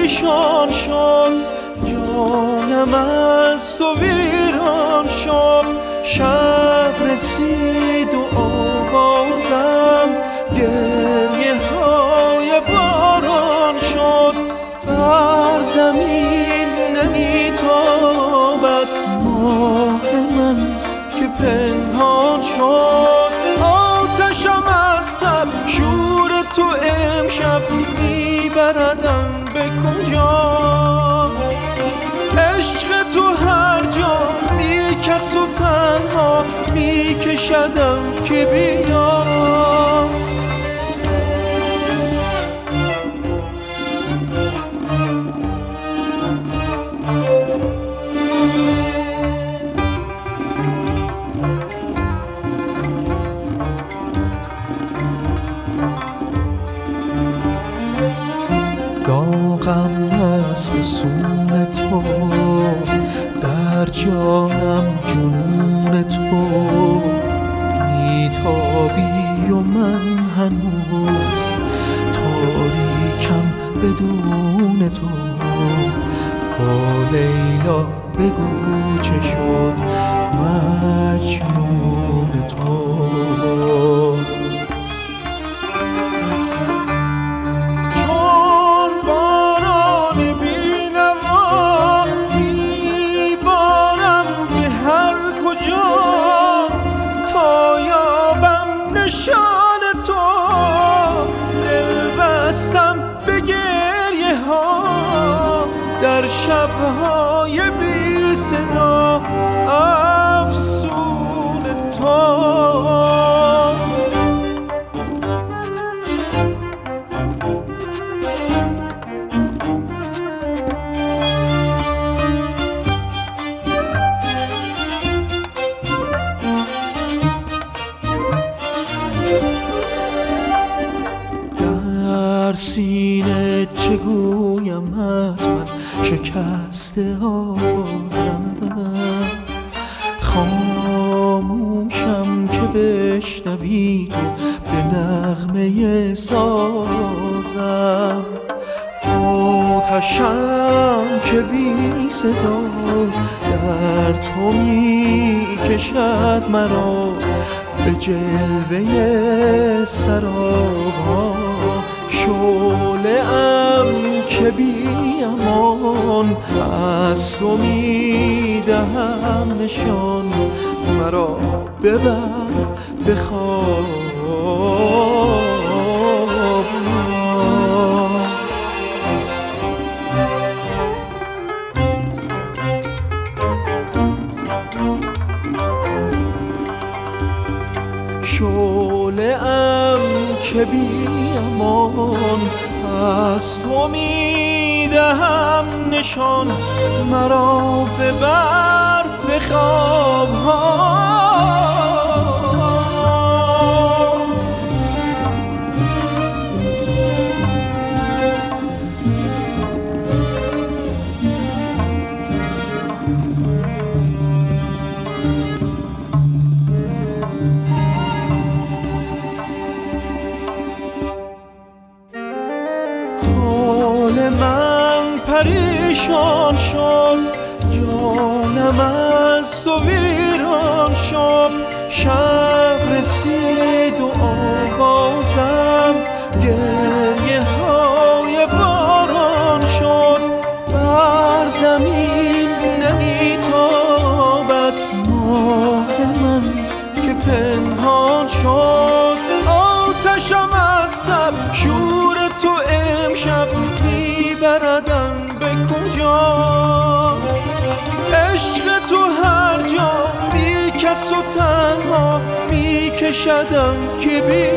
پریشان شد، جانم از تو ویران شد. شب رسید و آوازم گریه های باران شد. بر زمین نمیتابد ماه من که پنهان شد. آتشم از تب شور تو امشب میبردم به کجا؟ عشق تو هر جا میکس و تنها میکشدم که بیا. داغم از فسون تو، در جانم جنون تو. میتابی و من هنوز تاریکم بدون تو. با لیلا بگو چه شد مجنون تو. تا یابم نشان تو دل بستم به گریه ها، در شبهای بی صدا افسون تو. در سینه چگویمت من شکسته آوازم، خاموشم که بشنوی تو به نغمه سازم. آتشم که بی صدا در تو می کشد مرا به جلوه سرابا. شعله‌ام که بی امان از تو می دهم نشان. مرا ببر به خواب. شعله‌ام که بی امان از تو میدهم نشان. مرا ببر به خواب‌ها. حال من پریشان شد، جانم از تو ویران شد. شب رسید و آوازم گریه های باران شد. بر زمین نمیتابد ماه من که پنهان شد. آتشم از تب شور تو امشب میبردم به کجا؟ عشق تو هر جا میکس و تنها میکشدم که